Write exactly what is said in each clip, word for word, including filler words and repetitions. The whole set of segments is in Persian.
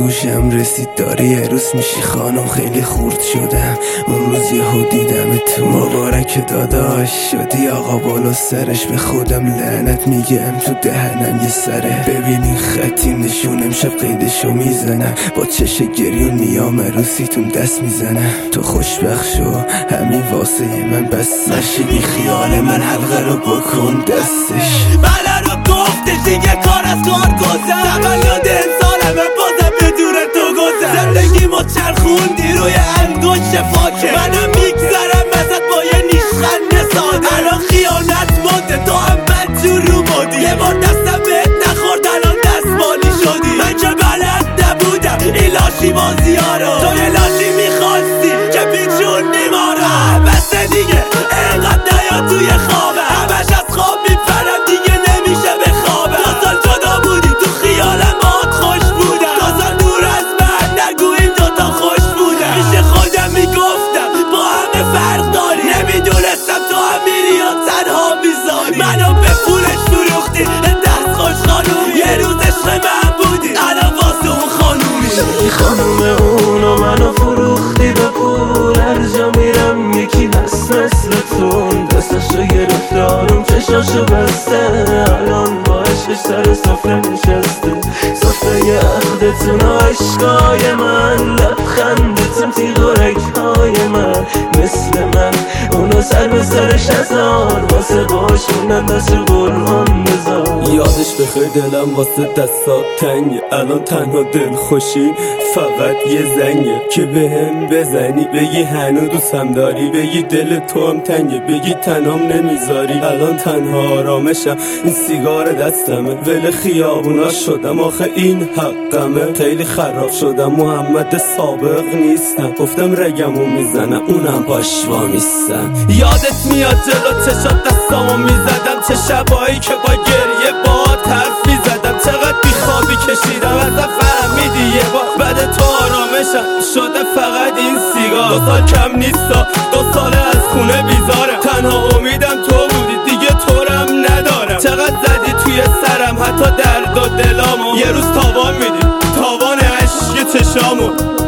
گوشم رسید داری عروس میشی خانم، خیلی خورد شدم اون روز یهو دیدم تو. مبارک داداش شدی آقا بالا سرش، به خودم لعنت میگم تو دهنم یه سره. ببین این خطی نشون امشب قیدشو میزنم، با چش گریون میام عروسیتون دست میزنم. تو خوشبخت شو همین واسه من بس، نشی بی خیال من حلقه رو بکن دستش. بله رو گفتش دیگه کار از کار گذر، تولد انسانمه بازم بدون تو گذر. زندگی ما چرخوندی روی انگشت فاکه، منم میگذرم ازت با یه نیشخند ساده. الان خیانت مانده تو هم بدجور رو بودی، یه بار دستم بهت نخورد الان دستمالی شدی. من که بلد نبودم این لاشی بازی ها رو، تو یه لاشی میخواستی که پیچوندی ما رو. بس دیگه اینقدر نیا توی خوابم، همش از خواب میپرم دیگه نمیشه بخوابم. دو سال جدا بودی تو خیالم باهات خوش بودم، دو سال دور از من نگو این دوتا خوش بودم. میشه خودم میگفتم با همه فرق داری، نمیدونستم تو هم میری یا تنها میذاری. منو به پولش فروختی دست خوش خانومی، یه روز عشق من بودی الان واسه اون خانومی. شدی خانوم اونو منو فروختی به پول، هر جا میرم یکی هست مثل تو. دستشو گرفته آروم چشاشو بسته، الان با عشقش سر سفره نشسته. سفره عهدتون و عشقای من، لبخندتون تیغ و رگهای من. مثل من اونو سر به سرش نزار، واسه باش موندن دست قرآن بذار. یادش بخیر دلم واسه دستات تنگه، الان تنها دل خوشی فقط یه زنگه که به هم بزنی بگی هنو دوستم داری، بگی دل تو هم تنگه بگی تنام نمیذاری. الان تنها آرامشم این سیگار دستمه، ول خیابونا شدم آخه این حقمه. خیلی خراب شدم محمد سابق نیستم، گفتم رگمو میزنم اونم باش وامیستم. یادت میاد جلو چشات دستامو میزدم، چه شبایی که با گریه باهات حرف میزدم. چقدر بیخوابی کشیدم ازم فهمیدی یه بار، بعد تو آرامشم شده فقط این سیگار. دو سال کم نیستا دو ساله از خونه بیزارم، تنها امیدم تو بودی دیگه تورم ندارم. چقدر زدی توی سرم حتی درد و دلامو، یه روز تاوان میدی تاوان عشق چشامو.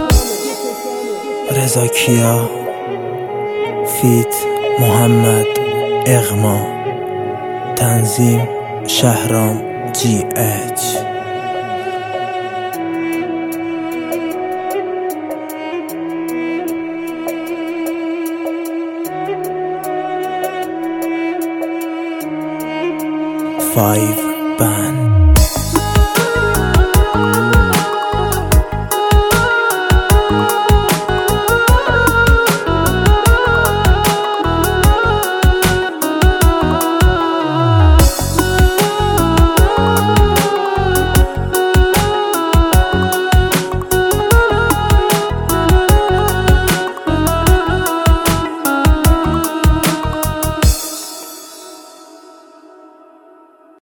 رضا کیا فیت محمد اغما، تنظیم شهرام جی اچ. فایو